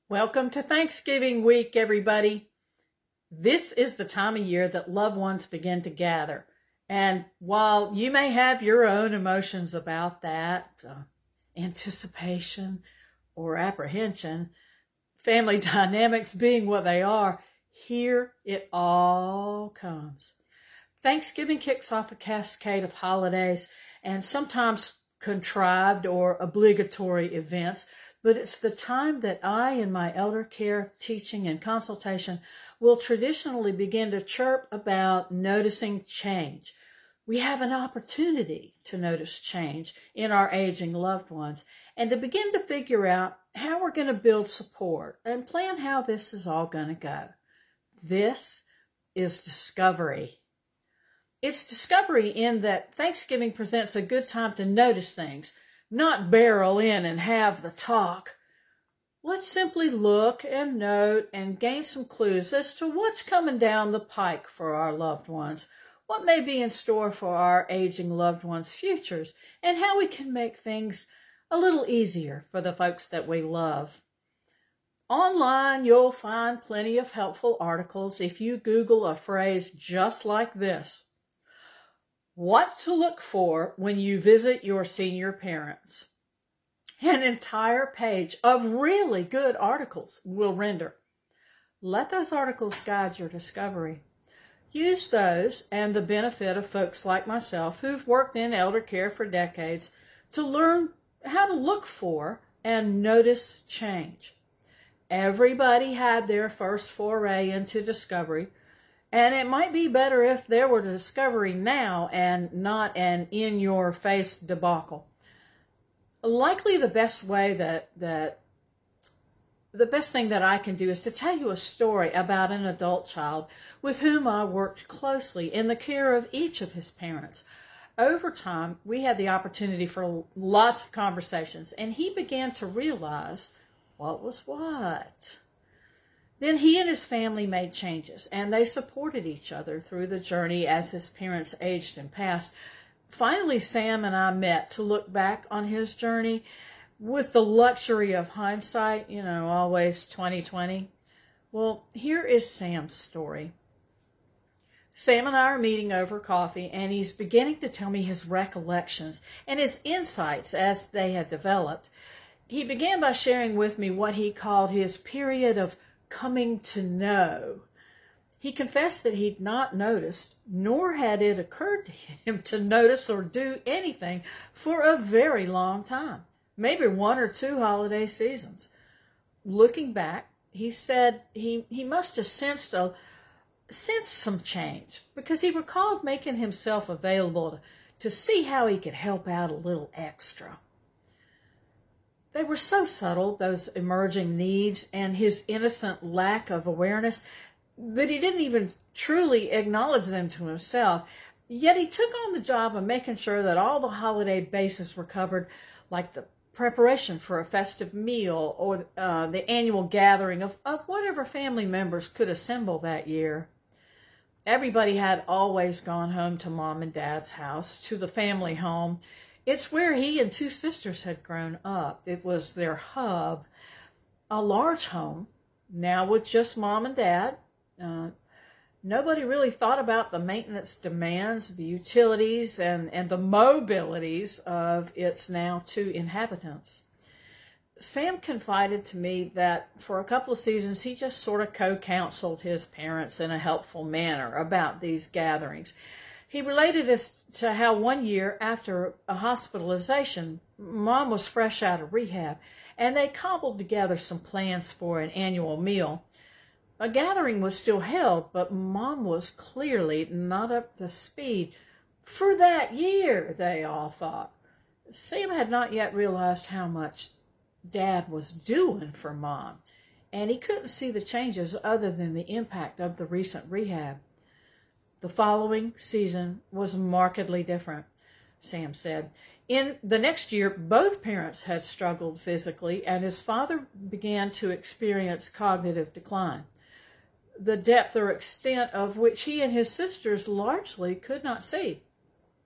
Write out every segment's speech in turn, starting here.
Welcome to Thanksgiving week, everybody. This is the time of year that loved ones begin to gather. And while you may have your own emotions about that, anticipation or apprehension, family dynamics being what they are, here it all comes. Thanksgiving kicks off a cascade of holidays and sometimes contrived or obligatory events, but it's the time that I, in my elder care, teaching, and consultation, will traditionally begin to chirp about noticing change. We have an opportunity to notice change in our aging loved ones and to begin to figure out how we're going to build support and plan how this is all going to go. This is discovery. It's discovery in that Thanksgiving presents a good time to notice things, not barrel in and have the talk. Let's simply look and note and gain some clues as to what's coming down the pike for our loved ones, what may be in store for our aging loved ones' futures, and how we can make things a little easier for the folks that we love. Online, you'll find plenty of helpful articles if you Google a phrase just like this. What to look for when you visit your senior parents. An entire page of really good articles will render. Let those articles guide your discovery. Use those and the benefit of folks like myself who've worked in elder care for decades to learn how to look for and notice change. Everybody had their first foray into discovery, and it might be better if there were discovery now and not an in-your-face debacle. Likely the best thing that I can do is to tell you a story about an adult child with whom I worked closely in the care of each of his parents. Over time, we had the opportunity for lots of conversations, and he began to realize what was what. Then he and his family made changes, and they supported each other through the journey as his parents aged and passed. Finally, Sam and I met to look back on his journey with the luxury of hindsight, always 20/20. Well, here is Sam's story. Sam and I are meeting over coffee, and he's beginning to tell me his recollections and his insights as they had developed. He began by sharing with me what he called his period of coming to know. He confessed that he'd not noticed, nor had it occurred to him to notice or do anything for a very long time, maybe 1 or 2 holiday seasons. Looking back, he said he must have sensed some change because he recalled making himself available to see how he could help out a little extra. They were so subtle, those emerging needs and his innocent lack of awareness, that he didn't even truly acknowledge them to himself. Yet he took on the job of making sure that all the holiday bases were covered, like the preparation for a festive meal or the annual gathering of whatever family members could assemble that year. Everybody had always gone home to Mom and Dad's house, to the family home. It's where he and 2 sisters had grown up. It was their hub, a large home, now with just Mom and Dad. Nobody really thought about the maintenance demands, the utilities, and the mobilities of its now 2 inhabitants. Sam confided to me that for a couple of seasons he just sort of co-counseled his parents in a helpful manner about these gatherings. He related this to how one year after a hospitalization, Mom was fresh out of rehab, and they cobbled together some plans for an annual meal. A gathering was still held, but Mom was clearly not up to speed for that year, they all thought. Sam had not yet realized how much Dad was doing for Mom, and he couldn't see the changes other than the impact of the recent rehab. The following season was markedly different, Sam said. In the next year, both parents had struggled physically, and his father began to experience cognitive decline, the depth or extent of which he and his sisters largely could not see.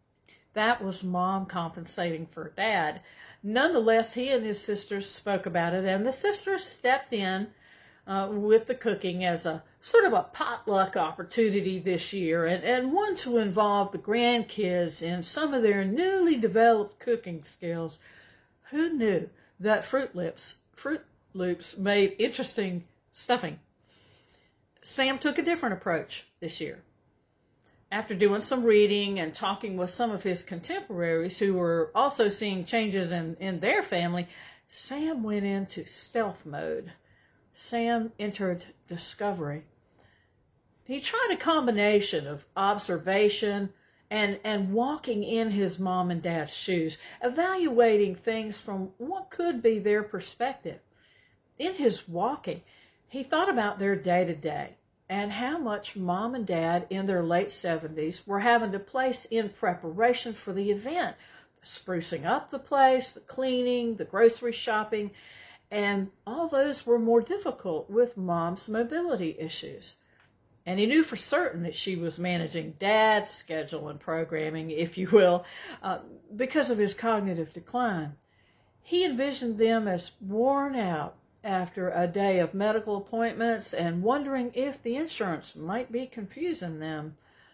That was Mom compensating for Dad. Nonetheless, he and his sisters spoke about it, and the sisters stepped in with the cooking as a sort of a potluck opportunity this year, and one to involve the grandkids in some of their newly developed cooking skills. Who knew that Fruit Loops made interesting stuffing? Sam took a different approach this year. After doing some reading and talking with some of his contemporaries who were also seeing changes in their family, Sam went into stealth mode. Sam entered discovery. He tried a combination of observation and walking in his mom and dad's shoes, evaluating things from what could be their perspective. In his walking, he thought about their day-to-day and how much Mom and Dad in their late 70s were having to place in preparation for the event. Sprucing up the place, the cleaning, the grocery shopping, and all those were more difficult with Mom's mobility issues. And he knew for certain that she was managing Dad's schedule and programming, if you will, because of his cognitive decline. He envisioned them as worn out after a day of medical appointments and wondering if the insurance might be confusing them.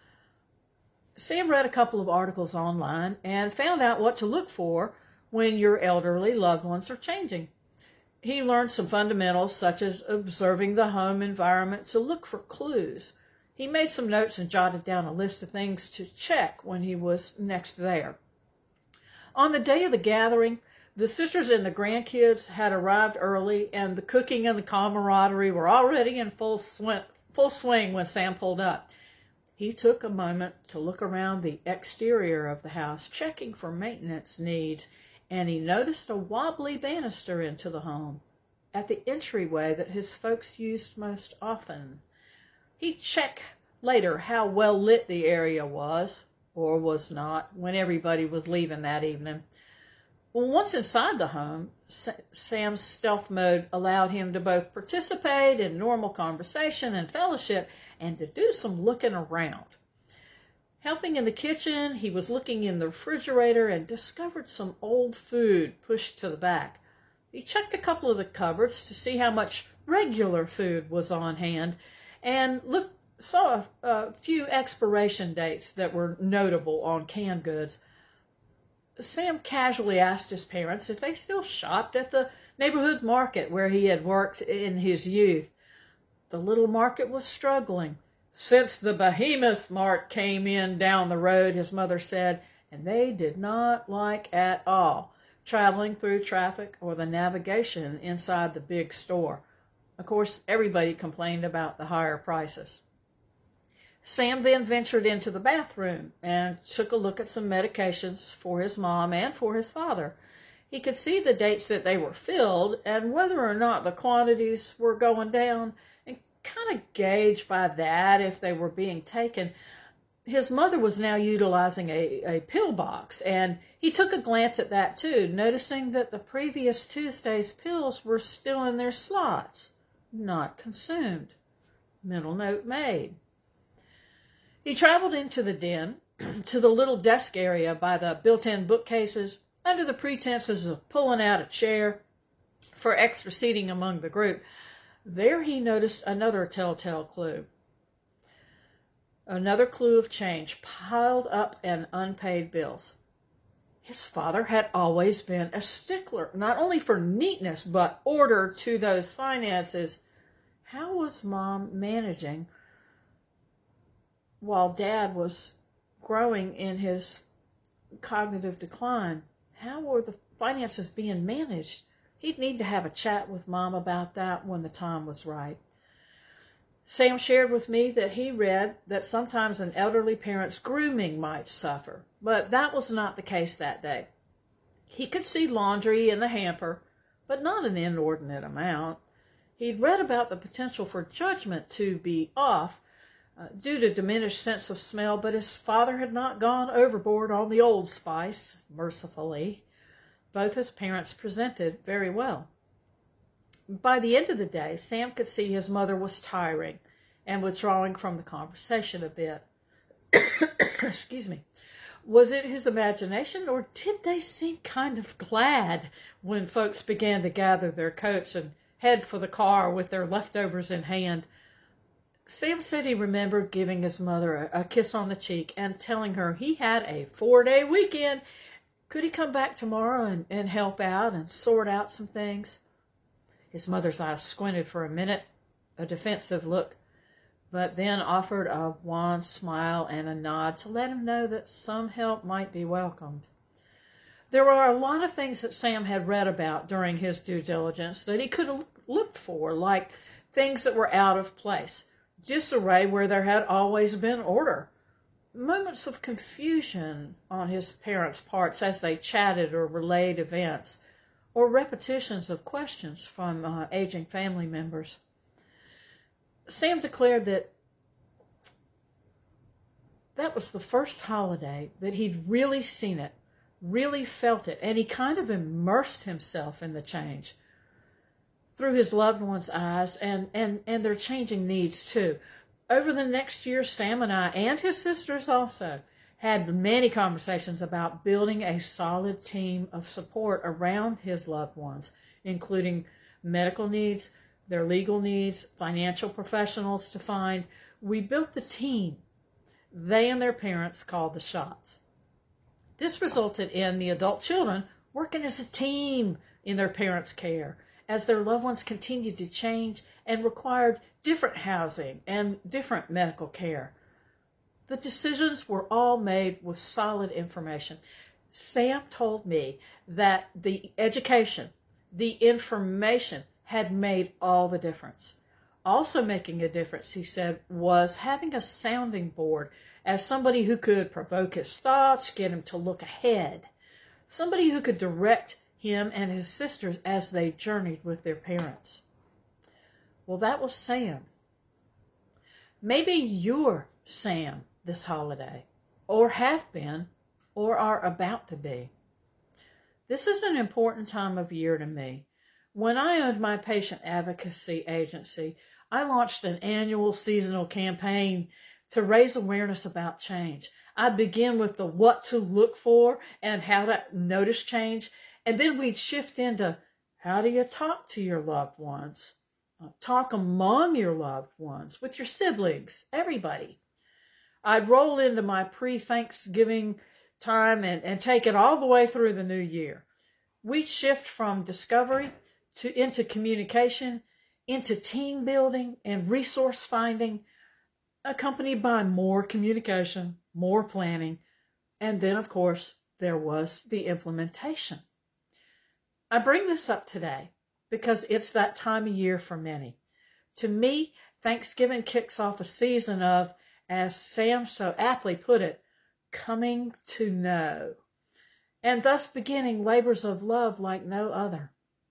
Sam read a couple of articles online and found out what to look for when your elderly loved ones are changing. He learned some fundamentals such as observing the home environment to look for clues. He made some notes and jotted down a list of things to check when he was next there. On the day of the gathering, the sisters and the grandkids had arrived early, and the cooking and the camaraderie were already in full swing when Sam pulled up. He took a moment to look around the exterior of the house, checking for maintenance needs, and he noticed a wobbly banister into the home at the entryway that his folks used most often. He'd check later how well lit the area was, or was not, when everybody was leaving that evening. Well, once inside the home, Sam's stealth mode allowed him to both participate in normal conversation and fellowship and to do some looking around. Helping in the kitchen, he was looking in the refrigerator and discovered some old food pushed to the back. He checked a couple of the cupboards to see how much regular food was on hand and saw a few expiration dates that were notable on canned goods. Sam casually asked his parents if they still shopped at the neighborhood market where he had worked in his youth. The little market was struggling. Since the behemoth mart came in down the road, his mother said, and they did not like at all traveling through traffic or the navigation inside the big store. Of course, everybody complained about the higher prices. Sam then ventured into the bathroom and took a look at some medications for his mom and for his father. He could see the dates that they were filled and whether or not the quantities were going down and kind of gauge by that if they were being taken. His mother was now utilizing a pill box, and he took a glance at that too, noticing that the previous Tuesday's pills were still in their slots, not consumed. Mental note made. He traveled into the den, to the little desk area by the built-in bookcases, under the pretenses of pulling out a chair for extra seating among the group. There he noticed another telltale clue. Another clue of change piled up in unpaid bills. His father had always been a stickler, not only for neatness, but order to those finances. How was Mom managing while Dad was growing in his cognitive decline? How were the finances being managed? He'd need to have a chat with Mom about that when the time was right. Sam shared with me that he read that sometimes an elderly parent's grooming might suffer, but that was not the case that day. He could see laundry in the hamper, but not an inordinate amount. He'd read about the potential for judgment to be off due to diminished sense of smell, but his father had not gone overboard on the Old Spice, mercifully. Both his parents presented very well. By the end of the day, Sam could see his mother was tiring and withdrawing from the conversation a bit. excuse me, was it his imagination, or did they seem kind of glad when folks began to gather their coats and head for the car with their leftovers in hand? Sam said he remembered giving his mother a kiss on the cheek and telling her he had a 4-day weekend. Could he come back tomorrow and help out and sort out some things? His mother's eyes squinted for a minute, a defensive look, but then offered a wan smile and a nod to let him know that some help might be welcomed. There were a lot of things that Sam had read about during his due diligence that he could have looked for, like things that were out of place, disarray where there had always been order, moments of confusion on his parents' parts as they chatted or relayed events, or repetitions of questions from aging family members. Sam declared that was the first holiday that he'd really seen it, really felt it, and he kind of immersed himself in the change through his loved ones' eyes and their changing needs too. Over the next year, Sam and I, and his sisters also, had many conversations about building a solid team of support around his loved ones, including medical needs, their legal needs, financial professionals to find. We built the team. They and their parents called the shots. This resulted in the adult children working as a team in their parents' care as their loved ones continued to change and required different housing and different medical care. The decisions were all made with solid information. Sam told me that the education, the information had made all the difference. Also making a difference, he said, was having a sounding board as somebody who could provoke his thoughts, get him to look ahead, somebody who could direct him and his sisters as they journeyed with their parents. Well, that was Sam. Maybe you're Sam this holiday, or have been, or are about to be. This is an important time of year to me. When I owned my patient advocacy agency, I launched an annual seasonal campaign to raise awareness about change. I'd begin with the what to look for and how to notice change, and then we'd shift into how do you talk to your loved ones, talk among your loved ones, with your siblings, everybody. I'd roll into my pre-Thanksgiving time and take it all the way through the new year. We'd shift from discovery into communication, into team building and resource finding, accompanied by more communication, more planning, and then, of course, there was the implementation. I bring this up today because it's that time of year for many. To me, Thanksgiving kicks off a season of, as Sam so aptly put it, coming to know, and thus beginning labors of love like no other.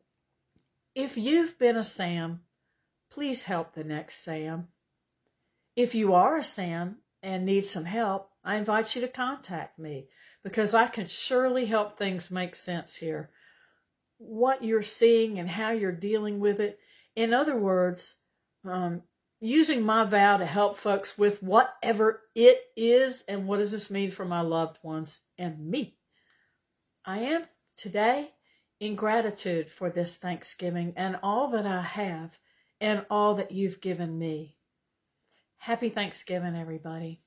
If you've been a Sam, please help the next Sam. If you are a Sam and need some help, I invite you to contact me because I can surely help things make sense here. What you're seeing and how you're dealing with it. In other words, using my vow to help folks with whatever it is and what does this mean for my loved ones and me. I am today in gratitude for this Thanksgiving and all that I have and all that you've given me. Happy Thanksgiving, everybody.